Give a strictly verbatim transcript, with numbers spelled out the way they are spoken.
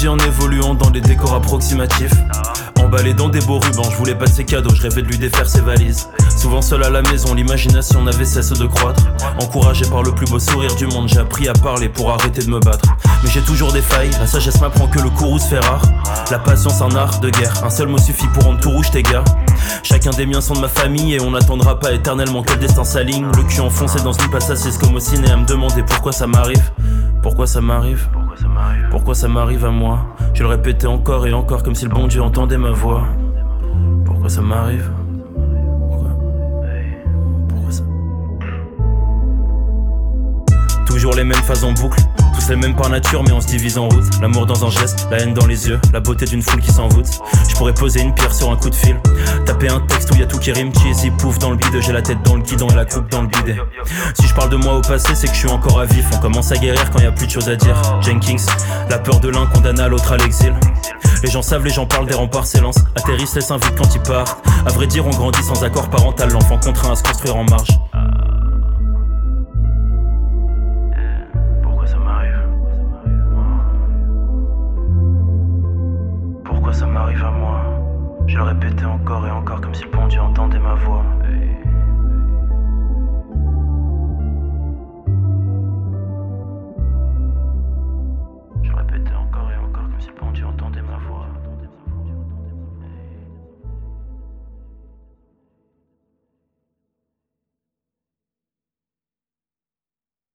grandi en évoluant dans des décors approximatifs. Emballé dans des beaux rubans, je voulais pas de ses cadeaux, je rêvais de lui défaire ses valises. Souvent seul à la maison, l'imagination n'avait cesse de croître. Encouragé par le plus beau sourire du monde, j'ai appris à parler pour arrêter de me battre. Mais j'ai toujours des failles, la sagesse m'apprend que le courroux se fait rare. La patience un art de guerre, un seul mot suffit pour rendre tout rouge tes gars. Chacun des miens sont de ma famille et on n'attendra pas éternellement que le destin s'aligne. Le cul enfoncé dans une place assise comme au ciné à me demander pourquoi ça m'arrive. Pourquoi ça m'arrive? Pourquoi ça m'arrive à moi? Je le répétais encore et encore comme si le bon Dieu entendait ma voix. Pourquoi ça m'arrive? Pourquoi? Pourquoi ça? Toujours les mêmes phases en boucle, tous les mêmes par nature mais on se divise en route. L'amour dans un geste, la haine dans les yeux, la beauté d'une foule qui s'envoûte. Je pourrais poser une pierre sur un coup de fil, taper un texte où y a tout qui rime, cheesy, pouf dans le bide. J'ai la tête dans le guidon et la coupe dans le bidet. Si je parle de moi au passé, c'est que je suis encore à vif. On commence à guérir quand y a plus de choses à dire. Jenkins, la peur de l'un condamne à l'autre à l'exil. Les gens savent, les gens parlent, des remparts s'élancent, atterrissent, les s'invitent quand ils partent. À vrai dire, on grandit sans accord parental, l'enfant contraint à se construire en marge.